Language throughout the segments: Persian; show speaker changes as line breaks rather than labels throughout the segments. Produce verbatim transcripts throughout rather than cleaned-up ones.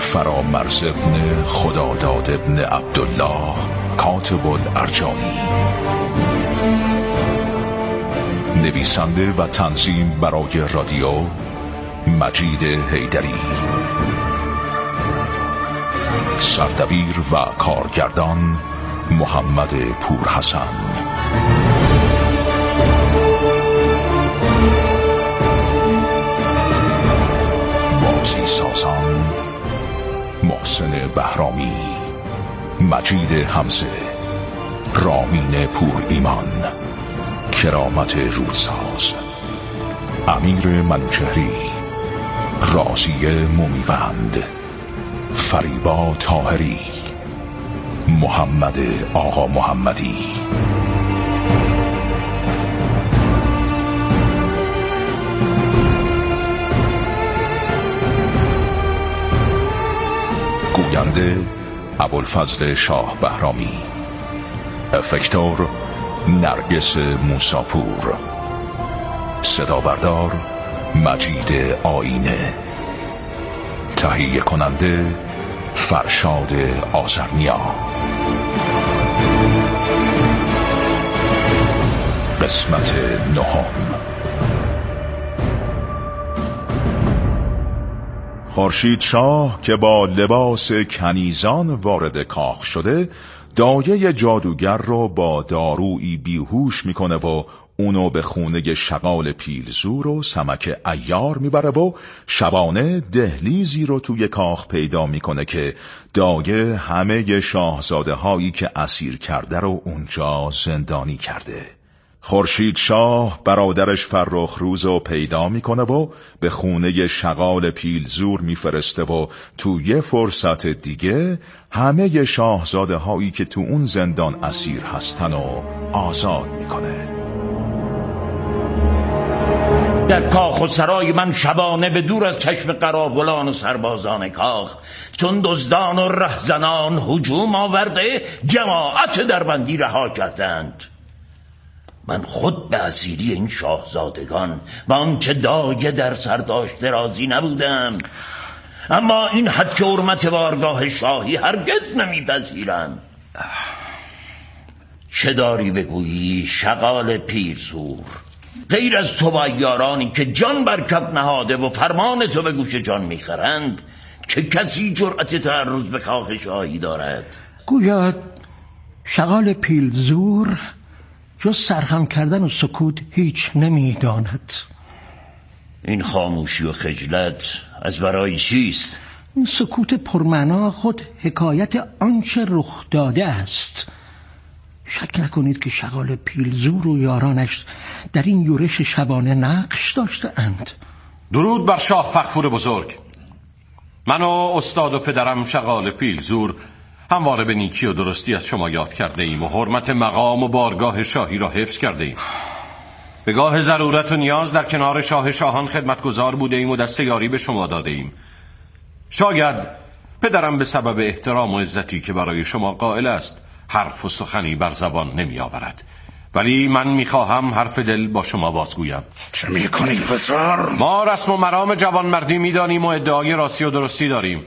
فرامرز ابن خداداد ابن عبدالله کاتب الارجانی، نویسنده و تنظیم برای رادیو مجید حیدری، سردبیر و کارگردان محمد پورحسن. بازی سازان محسن بهرامی، مجید حمزه، رامین پور ایمان، کرامت رودساز، امیر منوچهری، رازیه مومیوند، فریبا طاهری، محمد آقا محمدی. گوینده ابوالفضل شاه بهرامی، افکتور نرگس موساپور، صدا بردار مجید آینه، تهیه کننده فرشاد آذرنیا. قسمت نهم. خورشید شاه که با لباس کنیزان وارد کاخ شده، دایه جادوگر رو با دارویی بیهوش میکنه و اونو به خونه شغال پیلزور و سمک عیار میبره و شبانه دهلیزی رو توی کاخ پیدا میکنه که دایه همه شاهزاده هایی که اسیر کرده رو اونجا زندانی کرده. خورشید شاه برادرش فرخ روز رو پیدا میکنه و به خونه شغال پیلزور میفرسته و تو یه فرصت دیگه همه شاهزاده هایی که تو اون زندان اسیر هستن و آزاد میکنه.
در کاخ و سرای من شبانه به دور از چشم قراولان و سربازان کاخ، چون دزدان و رهزنان هجوم آورده جماعت دربندی رها کردند. من خود به اسیری این شاهزادگان و آنچه دایه در سر داشته راضی نبودم، اما این حد که حرمت بارگاه شاهی هرگز نمیپذیرم. چه داری بگویی شغال پیلزور؟ غیر از تو و یارانی که جان بر کف نهاده و فرمان تو به گوش جان میخرند، که کسی جرأت تعرض به کاخ شاهی دارد؟
گویا شغال پیلزور جز سرخم کردن و سکوت هیچ نمیداند.
این خاموشی و خجلت از برای چیست؟
این سکوت پرمعنا خود حکایت آنچه رخ داده است. شک نکنید که شغال پیلزور و یارانش در این یورش شبانه نقش داشته اند.
درود بر شاه فغفور بزرگ. من و استاد و پدرم شغال پیلزور همواره به نیکی و درستی از شما یاد کرده ایم و حرمت مقام و بارگاه شاهی را حفظ کرده ایم. به گاه ضرورت و نیاز در کنار شاه شاهان خدمتگزار بوده ایم و دست یاری به شما داده ایم. شاید پدرم به سبب احترام و عزتی که برای شما قائل است حرف و سخنی بر زبان نمی آورد، ولی من می خواهم حرف دل با شما بازگویم.
چه می کنی پسر؟
ما رسم و مرام جوانمردی می دانیم و ادعای راستی و درستی داریم.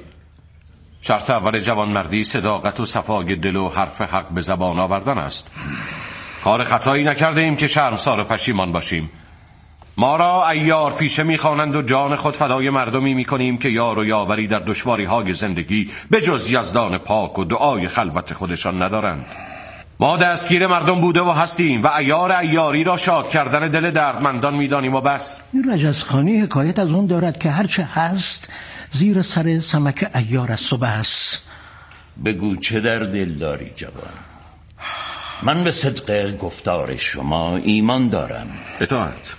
شرط اول جوانمردی صداقت و صفای دل و حرف حق به زبان آوردن است. کار خطایی نکرده ایم که شرمسار و پشیمان باشیم. ما را عیار پیشه می‌خوانند و جان خود فدای مردمی می‌کنیم که یار و یاوری در دشواری‌های زندگی به جز یزدان پاک و دعای خلوت خودشان ندارند. ما دستگیر مردم بوده و هستیم و عیار عیاری را شاد کردن دل دردمندان می‌دانیم و بس.
این رجزخانی حکایت از اون دارد که هرچه هست زیر سر سمک عیار است و بس.
بگو چه در دل داری جوان؟ من به صدق گفتار شما ایمان دارم.
اطاعت.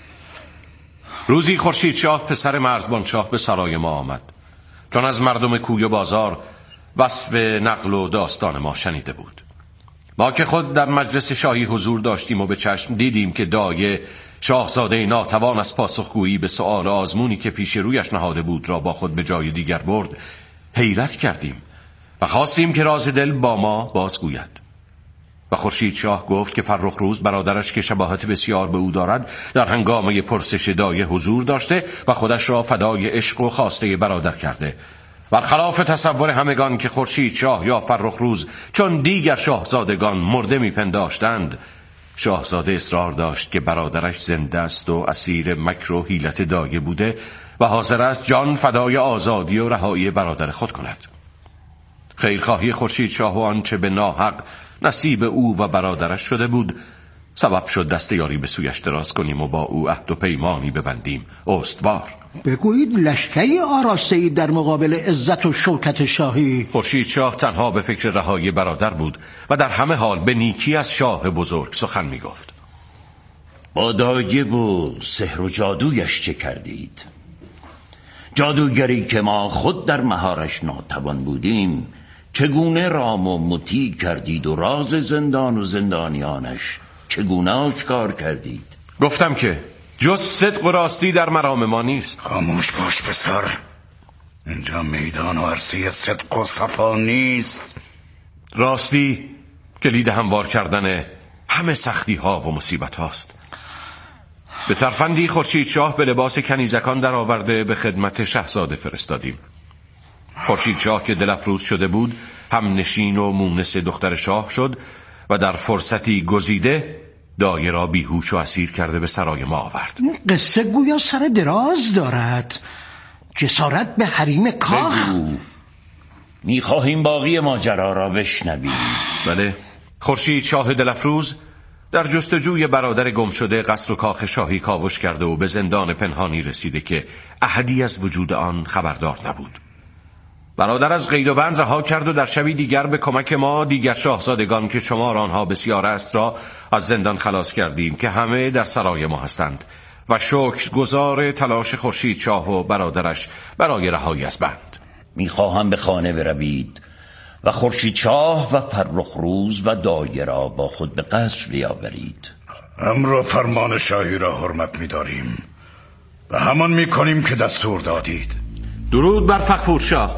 روزی خورشید شاه پسر مرزبان شاه به سرای ما آمد، چون از مردم کوی و بازار وصف نقل و داستان ما شنیده بود. ما که خود در مجلس شاهی حضور داشتیم و به چشم دیدیم که دایه شاهزاده ناتوان از پاسخگویی به سؤال آزمونی که پیش رویش نهاده بود را با خود به جای دیگر برد، حیرت کردیم و خواستیم که راز دل با ما بازگوید. و خورشید شاه گفت که فرخ روز برادرش که شباهت بسیار به او دارد در هنگامه پرسش دایه حضور داشته و خودش را فدای عشق و خواسته برادر کرده برخلاف تصور همگان که خورشید شاه یا فرخ روز چون دیگر شاهزادگان مرده میپنداشتند، شاهزاده اصرار داشت که برادرش زنده است و اسیر مکر و حیلت دایه بوده و حاضر است جان فدای آزادی و رهایی برادر خود کند. خیرخواهی خورشید شاه و آنچه به ناحق نصیب او و برادرش شده بود سبب شد دست یاری به سویش دراز کنیم و با او عهد و پیمانی ببندیم استوار.
بگویید لشکری آراسته‌ای در مقابل عزت و شوکت شاهی.
خورشید شاه تنها به فکر رهایی برادر بود و در همه حال به نیکی از شاه بزرگ سخن می گفت.
با دایه و سحر و جادویش چه کردید؟ جادوگری که ما خود در مهارش ناتوان بودیم چگونه رام و مطیع کردید و راز زندان و زندانیانش چگونه آشکار کردید؟
گفتم که جز صدق و راستی در مرام ما نیست.
خاموش باش پسر، اینجا میدان و عرصه صدق و صفا نیست.
راستی کلید هموار کردن همه سختی ها و مصیبت هاست. به ترفندی خورشید شاه به لباس کنیزکان در آورده به خدمت شاهزاده فرستادیم. خورشید شاه که دل افروز شده بود هم نشین و مونس دختر شاه شد و در فرصتی گزیده دایه را بیهوش و اسیر کرده به سرای ما آورد.
قصه گویا سر دراز دارد. جسارت به حریم کاخ.
میخواهیم باقی ماجرا را بشنویم.
بله، خورشید شاه دل افروز در جستجوی برادر گم شده قصر و کاخ شاهی کاوش کرده و به زندان پنهانی رسیده که احدی از وجود آن خبردار نبود. برادر از قید و بند رها کرد و در شبی دیگر به کمک ما دیگر شاهزادگان که شمار آنها بسیار است را از زندان خلاص کردیم که همه در سرای ما هستند و شکرگزار تلاش خورشید شاه و برادرش برای رهایی از بند.
میخواهم به خانه بروید و خورشید شاه و فرخ روز و دایه را با خود به قصر بیاورید.
امر و فرمان شاهی را حرمت می‌داریم و همان می‌کنیم که دستور دادید.
درود بر فغفور شاه.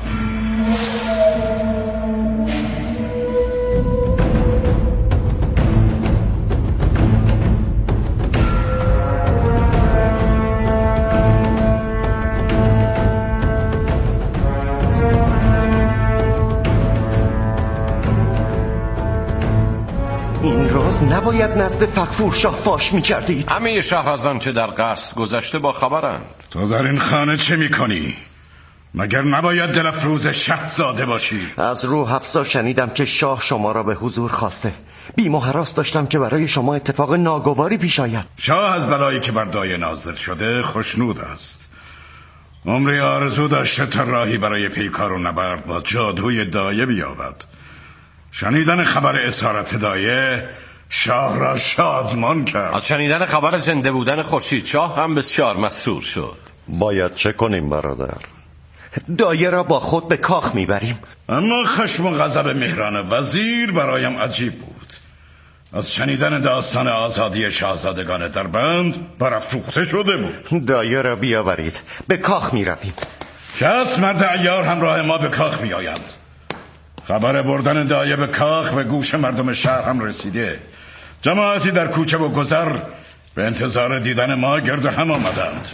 این راز نباید نزد فغفور شاه فاش می کردید.
همه شهرزان چه در قصر گذشته با خبرند.
تو در این خانه چه می کنی؟ مگر نباید دل افروز شاهزاده باشی؟
از رو حفصا شنیدم که شاه شما را به حضور خواسته. بیم و هراس داشتم که برای شما اتفاق ناگواری پیش آید.
شاه از بلایی که بر دایه نازل شده خوشنود است. عمری آرزو داشته تا راهی برای پیکار و نبرد با جادوی دایه بیابد. شنیدن خبر اسارت دایه شاه را شادمان کرد.
از شنیدن خبر زنده بودن خورشید شاه هم بسیار مسرور شد.
باید چه کنیم برادر؟ دایه را با خود به کاخ میبریم.
اما خشم و غضب مهران وزیر برایم عجیب بود. از شنیدن داستان آزادی شاهزادگان در بند برافروخته شده بود.
دایه را بیاورید، به کاخ میرویم.
شصت مرد عیار همراه ما به کاخ میآیند. خبر بردن دایه به کاخ به گوش مردم شهر هم رسیده. جماعتی در کوچه و گذر به انتظار دیدن ما گرد هم آمدند.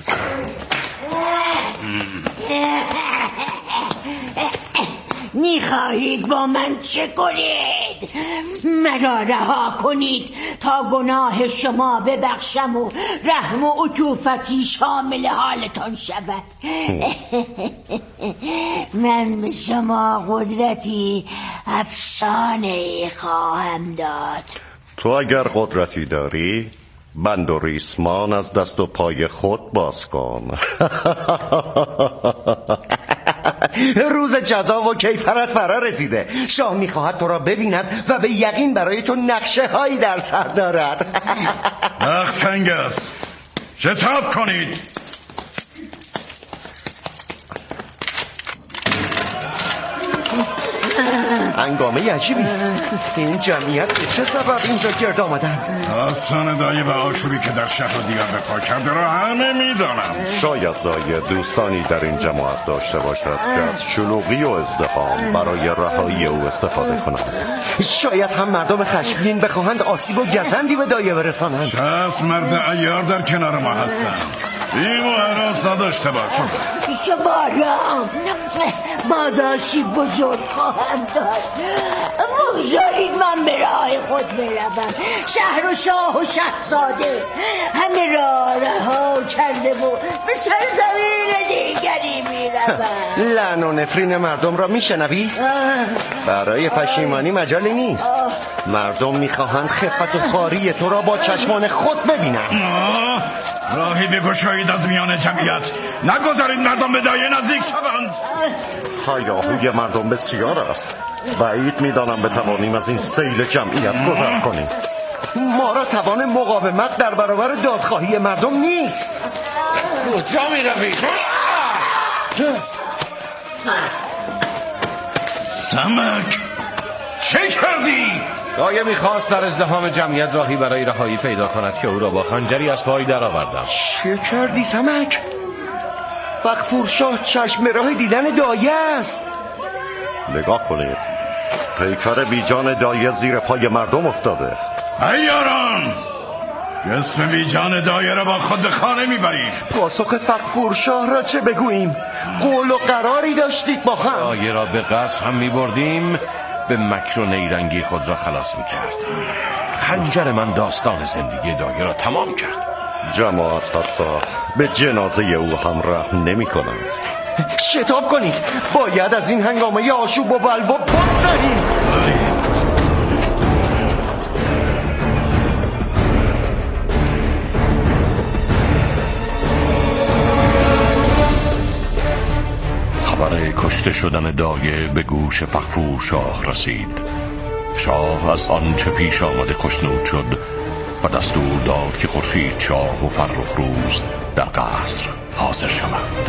میخواهید با من چه کنید؟ مرا رها کنید تا گناه شما ببخشم و رحم و عطوفتی شامل حالتان شود. من به شما قدرتی افسانه‌ای خواهم داد.
تو اگر قدرتی داری بند و ریسمان از دست و پای خود باز کن. روز جزا و کیفرت فرا رسیده. شاه میخواهد تو را ببیند و به یقین برای تو نقشه هایی در سر دارد.
وقت تنگ است، شتاب کنید.
هنگامه عجیبی است. این جمعیت به چه سبب اینجا گرد آمدند؟
داستان دایه و آشوبی که در شهر دیگر به پا کرده را همه میدانم.
شاید دایه دوستانی در این جماعت داشته باشد که از شلوغی و ازدحام برای رهایی او استفاده کنند. شاید هم مردم خشمگین بخواهند آسیب و گزندی به دایه برسانند.
شصت مرد عیار در کنار ما هستند. این و حراس نداشته باش.
شما را ماداشی بزرگ خواهم داد. بگذارید من به راه خود بروم. شهر و شاه و شهزاده همه را رها کرده و به سرزمین دیگری میروم.
لعن و نفرین مردم را میشنوی؟ برای پشیمانی مجالی نیست. مردم میخواهند خفت و خواری تو را با چشمان خود ببینند.
راهی بگشایید از میان جمعیت. نگذارید مردم به دایه نزدیک شوند.
هیاهوی مردم بسیار است. بعید میدانم بتوانیم از این سیل جمعیت گذر کنیم. ما را توان مقاومت در برابر دادخواهی مردم نیست.
کجا میروی؟
سمک چه کردی؟
دایه میخواست در ازدحام جمعیت راهی برای رهایی پیدا کند که او را با خنجری از پای درآوردم.
چه کردی سمک؟ فغفور شاه چشم راه دیدن دایه است. نگاه کنید، پیکر بیجان دایه زیر پای مردم افتاده.
ایاران، جسم بیجان دایه را با خود به خانه میبرید.
پاسخ فغفور شاه را چه بگوییم؟ قول و قراری داشتید با هم.
دایه را به قصر هم میبردیم، به مکر و نیرنگی خود را خلاص میکرد. خنجر من داستان زندگی دایه را تمام کرد.
جماعت حتی به جنازه او هم رحم نمی کنند. شتاب کنید، باید از این هنگامه آشوب و بلوا بگذریم.
خبر کشته شدن دایه به گوش فغفور شاه رسید. شاه از آنچه پیش آمده خوشنود شد و دستور داد که خورشید شاه و فرخ روز در قصر حاضر شوند.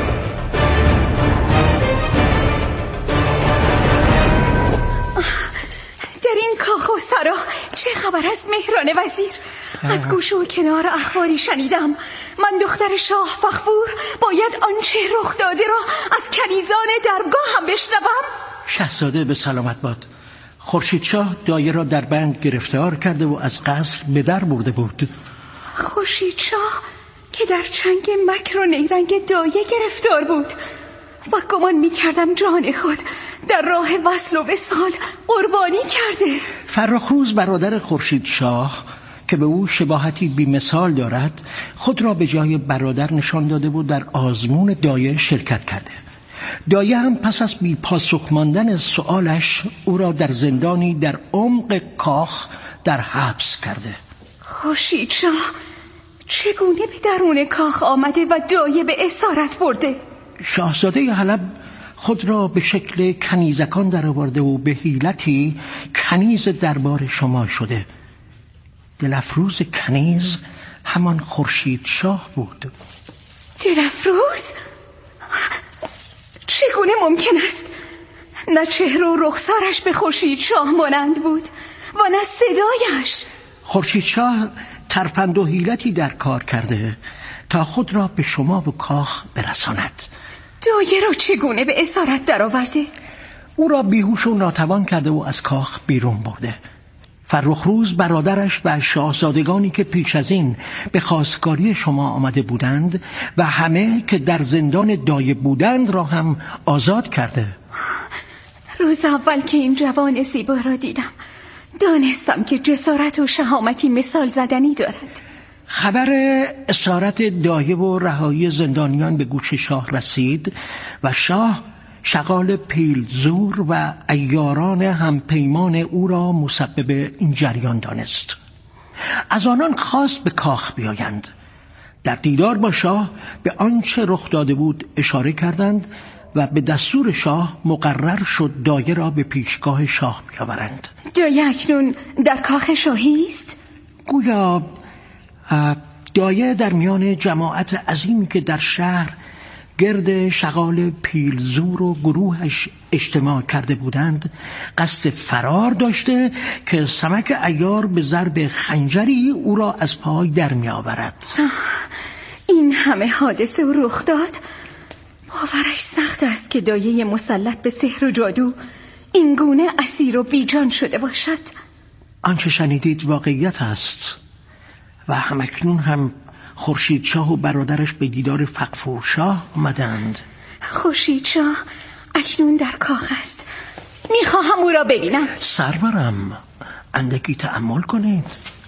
در این کاخ و سرا چه خبر از مهران وزیر؟ از گوشه و کنار اخباری شنیدم من دختر شاه فغفور باید آنچه رخ داده را از کنیزان درگاه هم بشنوم.
شاهزاده به سلامت باد. خورشید شاه دایه را در بند گرفتار کرده و از قصر به در برده بود.
خورشید شاه که در چنگ مکر و نیرنگ دایه گرفتار بود و گمان می کردم جان خود در راه وصل و وصال قربانی کرده.
فرخ روز برادر خورشید شاه که به او شباهتی بی‌مثال دارد خود را به جای برادر نشان داده و در آزمون دایه شرکت کرده. دایه هم پس از بی پاسخ ماندن سؤالش او را در زندانی در عمق کاخ در حبس کرده.
خورشید شاه چگونه به درون کاخ آمده و دایه به اسارت برده؟
شاهزاده حلب خود را به شکل کنیزکان درآورده و به حیلتی کنیز دربار شما شده. دلفروز کنیز همان خورشید شاه بود.
دلفروز؟ چگونه ممکن است؟ نه چهره و رخسارش به خورشید شاه مانند بود و نه صدایش.
خورشید شاه ترفند و حیلتی در کار کرده تا خود را به شما و کاخ برساند.
دایه را چگونه به اسارت درآورده؟
او را بیهوش و ناتوان کرده و از کاخ بیرون برده. فرخ روز برادرش و شاهزادگانی که پیش از این به خواستگاری شما آمده بودند و همه که در زندان دایه بودند را هم آزاد کرده.
روز اول که این جوان زیبا را دیدم دانستم که جسارت و شهامتی مثال زدنی دارد.
خبر اسارت دایه و رهایی زندانیان به گوش شاه رسید و شاه شغال پیلزور و عیاران همپیمان او را مسبب این جریان دانست. از آنان خواست به کاخ بیایند. در دیدار با شاه به آنچه رخ داده بود اشاره کردند و به دستور شاه مقرر شد دایه را به پیشگاه شاه بیاورند.
دایه اکنون در کاخ شاهی است؟
گویا دایه در میان جماعت عظیمی که در شهر گرد شغال پیلزور و گروهش اجتماع کرده بودند قصد فرار داشته که سمک عیار به ضرب خنجری او را از پای در می آورد.
این همه حادثه و رخ داد باورش سخت است که دایه مسلط به سحر و جادو این گونه اسیر و بیجان شده باشد.
آنچه شنیدید واقعیت است و همکنون هم خورشید شاه و برادرش به دیدار فغفور شاه آمدند.
خورشید شاه اکنون در کاخ است. میخواهم او را ببینم.
سرورم، اندکی تأمل کنید.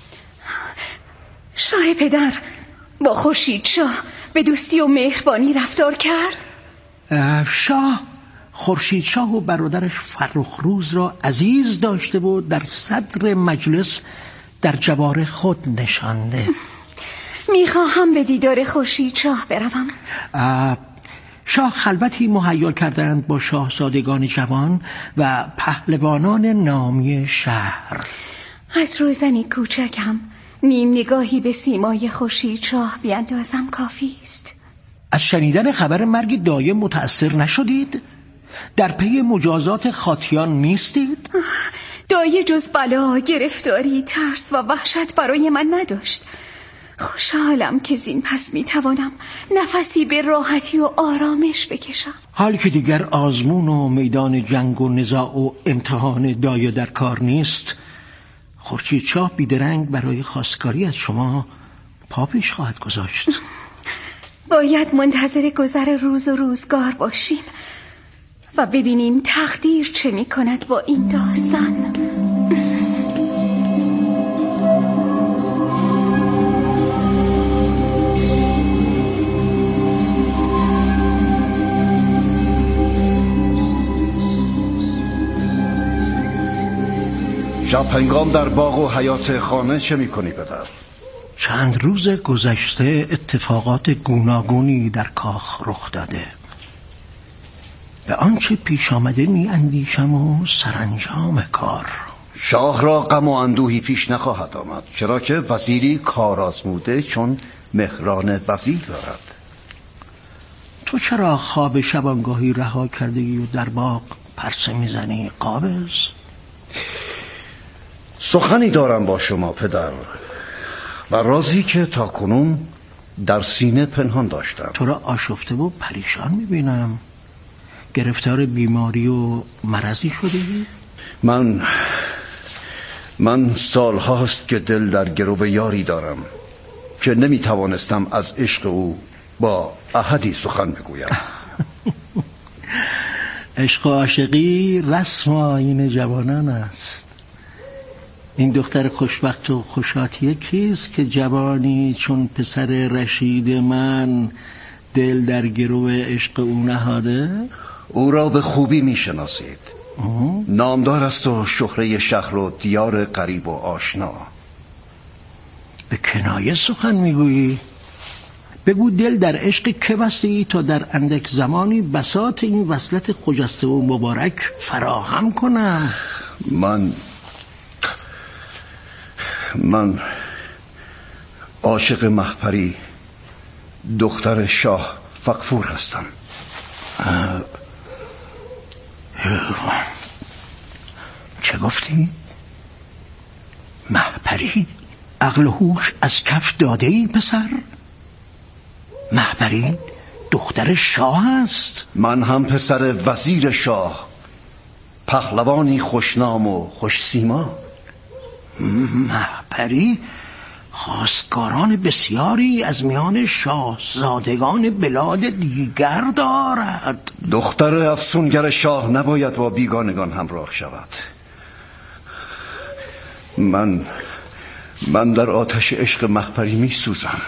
شاه پدر با خورشید شاه به دوستی و مهربانی رفتار کرد.
شاه خورشید شاه و برادرش فرخروز را عزیز داشته و در صدر مجلس در جوار خود نشانده.
میخواهم به دیدار خورشید شاه بروم.
شاه خلوتی مهیا کردند با شاهزادگان جوان و پهلوانان نامی شهر.
از روزنی کوچکم نیم نگاهی به سیمای خورشید شاه بیاندازم کافی است.
از شنیدن خبر مرگ دایه متأثر نشدید؟ در پی مجازات خاطیان نیستید؟
دایه جز بلا، گرفتاری، ترس و وحشت برای من نداشت. خوشحالم که زین پس میتوانم نفسی به راحتی و آرامش بکشم.
حال که دیگر آزمون و میدان جنگ و نزاع و امتحان دایه در کار نیست، خورشید شاه بیدرنگ برای خواستگاری از شما پا پیش خواهد گذاشت.
باید منتظر گذر روز و روزگار باشیم و ببینیم تقدیر چه می کند با این داستان.
شب هنگام در باغ و حیات خانه چه می کنی پدر؟
چند روز گذشته اتفاقات گوناگونی در کاخ رخ داده. به آنچه پیش آمده می اندیشم و سرانجام کار.
شاه را غم و اندوهی پیش نخواهد آمد، چرا که وزیری کار آزموده چون مهران وزیر دارد.
تو چرا خواب شبانگاهی رها کردی و در باغ پرسه میزنی قابض؟
سخنی دارم با شما پدر و رازی که تا کنون در سینه پنهان داشتم.
تو را آشفته و پریشان میبینم. گرفتار بیماری و مرضی شدی؟
من من سال هاست که دل در گرو یاری دارم که نمیتوانستم از عشق او با احدی سخن بگویم.
عشق و عاشقی رسم و آیین جوانان است. این دختر خوشبخت و خوشاتیه کیست که جوانی چون پسر رشید من دل در گرو عشق او نهاده؟
او را به خوبی میشناسید. نامدار است و شهره شهر و دیار قریب و آشنا.
به کنایه سخن میگویی؟ بگو دل در عشق که بستی تا در اندک زمانی بساط این وصلت خجسته و مبارک فراهم کنم.
من من عاشق مهپری دختر شاه فغفور هستم.
چه گفتی؟ مهپری؟ عقل و هوش از کف داده ای پسر؟ مهپری دختر شاه است.
من هم پسر وزیر شاه، پهلوانی خوشنام و خوش سیما.
مهپری خواستگاران بسیاری از میان شاهزادگان بلاد دیگر دارد.
دختر افسونگر شاه نباید با بیگانگان همراه شود. من من در آتش عشق مهپری می سوزم.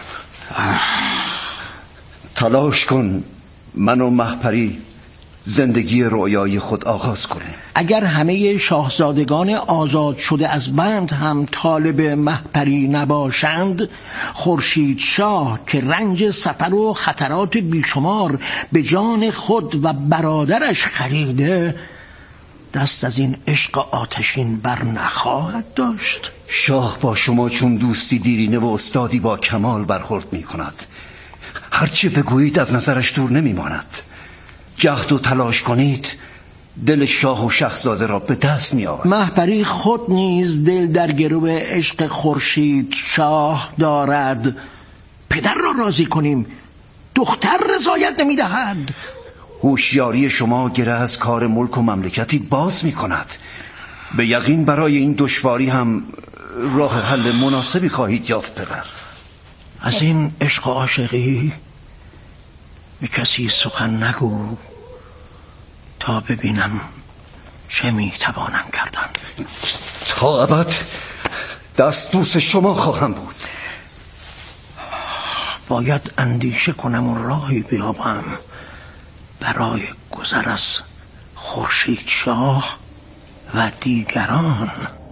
تلاش کن من و مهپری زندگی رویای خود آغاز کنیم.
اگر همه شاهزادگان آزاد شده از بند هم طالب مهپری نباشند، خورشید شاه که رنج سفر و خطرات بیشمار به جان خود و برادرش خریده دست از این عشق آتشین بر نخواهد داشت.
شاه با شما چون دوستی دیرینه و استادی با کمال برخورد می کند. هرچه بگویید از نظرش دور نمی ماند. جهد و تلاش کنید دل شاه و شاهزاده را به دست می آورد.
مهپری خود نیز دل در گرو عشق خورشید شاه دارد. پدر را راضی کنیم، دختر رضایت نمی دهد.
هوشیاری شما گره از کار ملک و مملکتی باز می کند. به یقین برای این دشواری هم راه حل مناسبی خواهید یافت پدر.
از این عشق و عاشقی به کسی سخن نگو تا ببینم چه میتوانم کردن.
تا ابد دستبوس شما خواهم بود.
باید اندیشه کنم و راهی بیابم برای گذر از خورشید شاه و دیگران.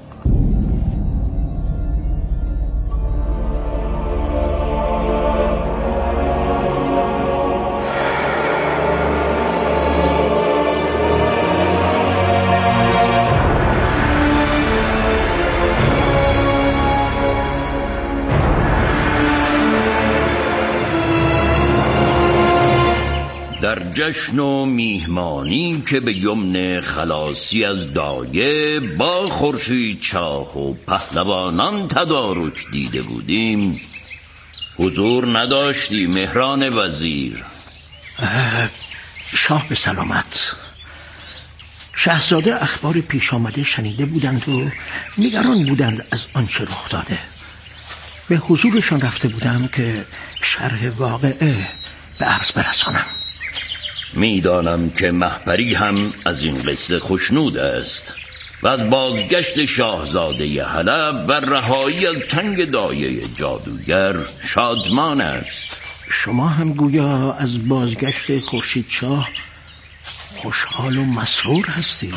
در جشن و میهمانی که به یمن خلاصی از دایه با خورشید شاه و پهلوانان تدارک دیده بودیم، حضور نداشتی مهران وزیر؟
شاه به سلامت. شاهزاده اخبار پیش آمده شنیده بودند و نگران بودند از آنچه رخ داده. به حضورشان رفته بودم که شرح واقعه به عرض برسانم.
میدانم که مهپری هم از این قصه خوشنود است و از بازگشت شاهزاده حلب و رهایی از چنگ دایه جادوگر شادمان است.
شما هم گویا از بازگشت خورشید شاه خوشحال و مسرور هستید.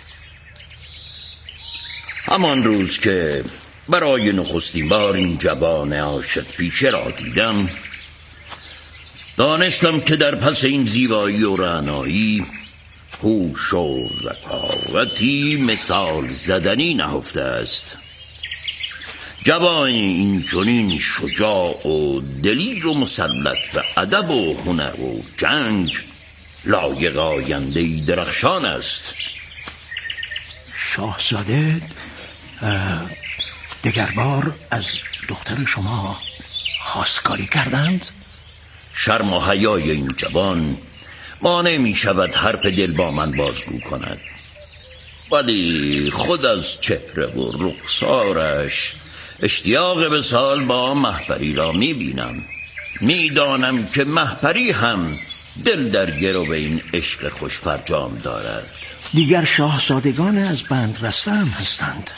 همان روز که برای نخستین بار این جوان عاشق پیشه را دیدم، دانستم که در پس این زیبایی و رعنایی هوش و ذکاوتی مثال زدنی نهفته است. جوان این چنین شجاع و دلیر و مسلط و ادب و هنر و جنگ لایق آینده‌ای درخشان است.
شاهزاده دگربار از دختر شما خواستگاری کردند؟
شرم و حیای این جوان مانع می شود حرف دل با من بازگو کند، ولی خود از چهره و رخسارش اشتیاق وصال با مهپری را می بینم. می دانم که مهپری هم دل در گرو این عشق خوش فرجام دارد.
دیگر شاهزادگان از بند رسته هم هستند.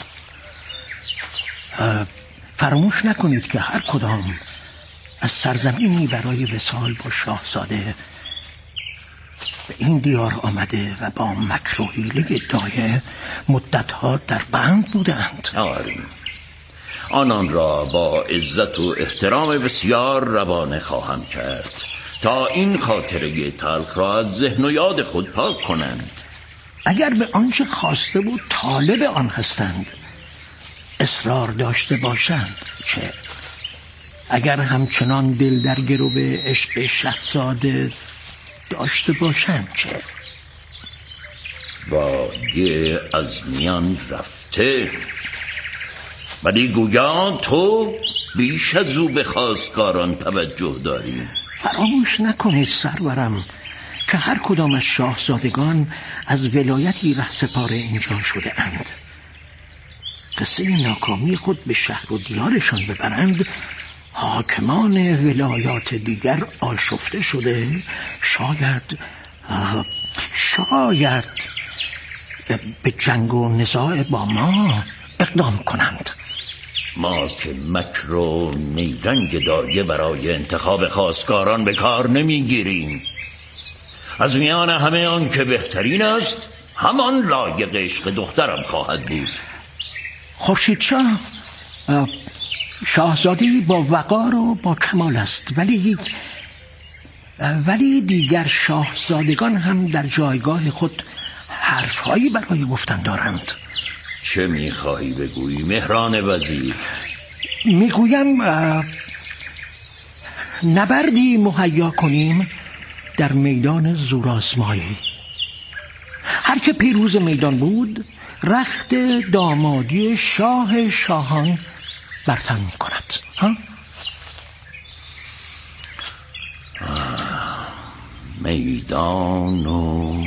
فراموش نکنید که هر کدام از سرزمینی برای وصال با شاهزاده به این دیار آمده و با مکر و حیله دایه مدتها در بند بودند.
آریم آنان را با عزت و احترام بسیار روانه خواهم کرد تا این خاطره تلخ را از ذهن و یاد خود پاک کنند.
اگر به آنچه خواسته بود طالب آن هستند اصرار داشته باشند چه؟ اگر همچنان دل در گرو عشق شاهزاده داشته باشند چه؟
واگه از میان رفته، ولی گویا تو بیش از او به خواستگاران توجه داری.
فراموش نکنید سرورم که هر کدام از شاهزادگان از ولایتی رهسپار اینجا شده اند. قصه ناکامی خود به شهر و دیارشان ببرند، حاکمان ولایات دیگر آشفته شده شاید شاید به جنگ و نزاع با ما اقدام کنند.
ما که مکر و نیرنگ دایه برای انتخاب خواستگاران به کار نمیگیریم. از میان همه آن که بهترین است همان لایق عشق دخترم خواهد بود.
خورشید شاه شاهزادی با وقار و با کمال است، ولی ولی دیگر شاهزادگان هم در جایگاه خود حرفهایی برای گفتن دارند.
چه میخواهی بگویی مهران وزیر؟
میگویم نبردی مهیا کنیم در میدان زورآزمایی. هر که پیروز میدان بود رخت دامادی شاه شاهان برتن می کند. ها؟
میدان و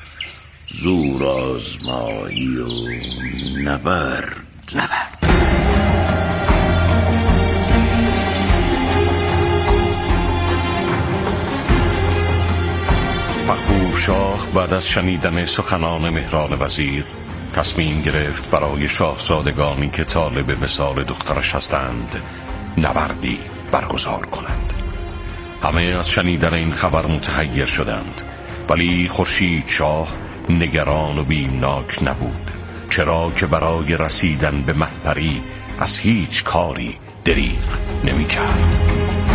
زورآزمایی و نبرد.
نبرد
شاه بعد از شنیدن سخنان مهران وزیر تصمیم گرفت برای شاهزادگانی که طالب وصال دخترش هستند نبردی برگزار کند. همه از شنیدن این خبر متحیر شدند، ولی خورشید شاه نگران و بیمناک نبود، چرا که برای رسیدن به مهپری از هیچ کاری دریغ نمی کرد.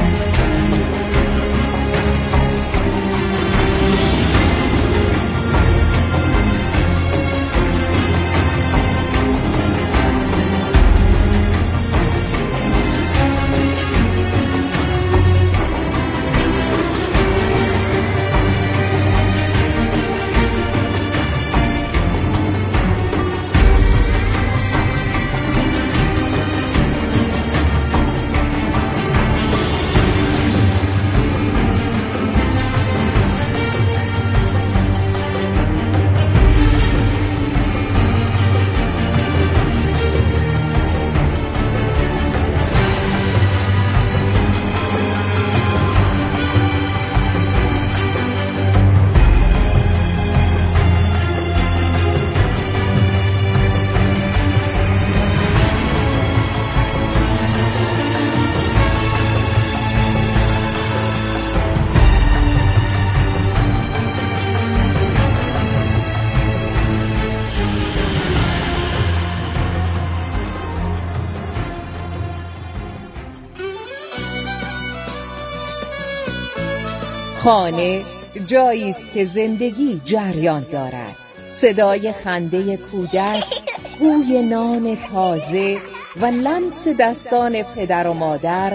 خانه جایی است که زندگی جریان دارد. صدای خنده کودک، بوی نان تازه و لمس دستان پدر و مادر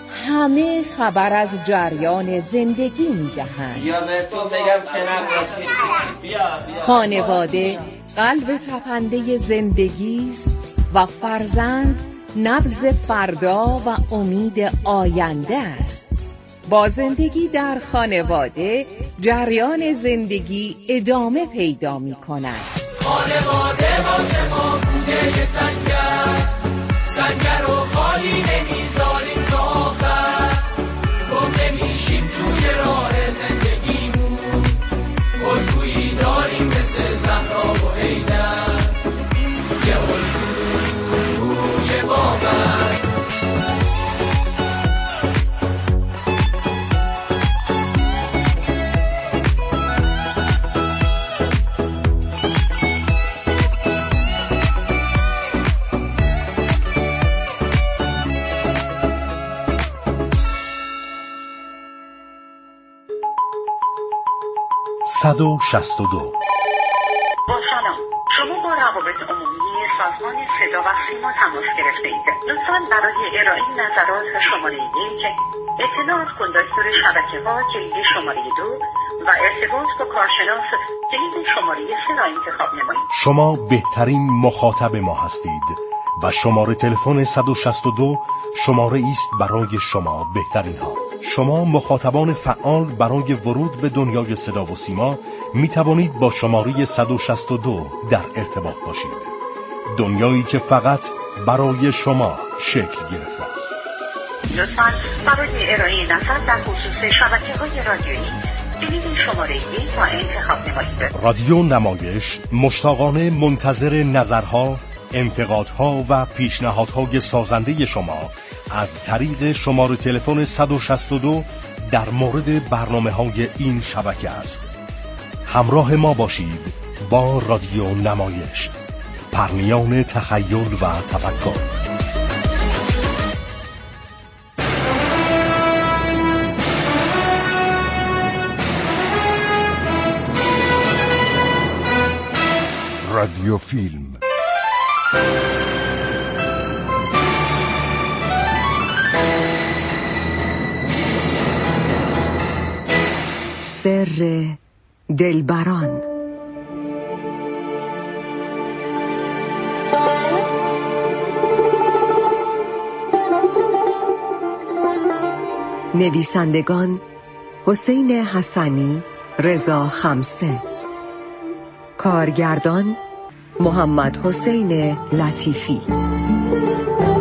همه خبر از جریان زندگی می‌دهند.
بیا بهتون بگم چه نقاشی. بیا بیا.
خانواده قلب تپنده زندگی است و فرزند نبض فردا و امید آینده است. با زندگی در خانواده جریان زندگی ادامه پیدا می کند.
خانواده واسه ما بوده سنگر، سنگر رو خالی نمیذاریم تا آخر، گم نمیشیم توی راه زندگیمون، الگویی داریم مثل زهرا و حیدر، یه الگوی باور.
صد و شصت و دو.
با سلام، شما با روابط عمومی سازمان صدا و سیما تماس گرفته اید. لطفاً برای ارائه نظرات شماره یک، اطلاعات کندکتور شبکه ها کلید شماره دو و ارتباط با کارشناس کلید شماره سه را انتخاب نمایید.
شما بهترین مخاطب ما هستید و شماره تلفن صد و شصت و دو شماره است برای شما بهترین ها. شما مخاطبان فعال برای ورود به دنیای صدا و سیما می توانید با شماره صد و شصت و دو در ارتباط باشید. دنیایی که فقط برای شما شکل گرفته است.
لطفاً برای ارائه نظر در خصوص شبکه‌های رادیویی کلید شماره یک را انتخاب نمایید.
رادیو نمایش مشتاقانه منتظر نظرها، انتقادها و پیشنهادهای سازنده شما از طریق شماره تلفن صد و شصت و دو در مورد برنامه‌های این شبکه است. همراه ما باشید با رادیو نمایش، پرنیان تخیل و تفکر. رادیو فیلم.
سر دلبران. نویسندگان حسین حسنی، رضا خمسه. کارگردان محمد حسین لطیفی.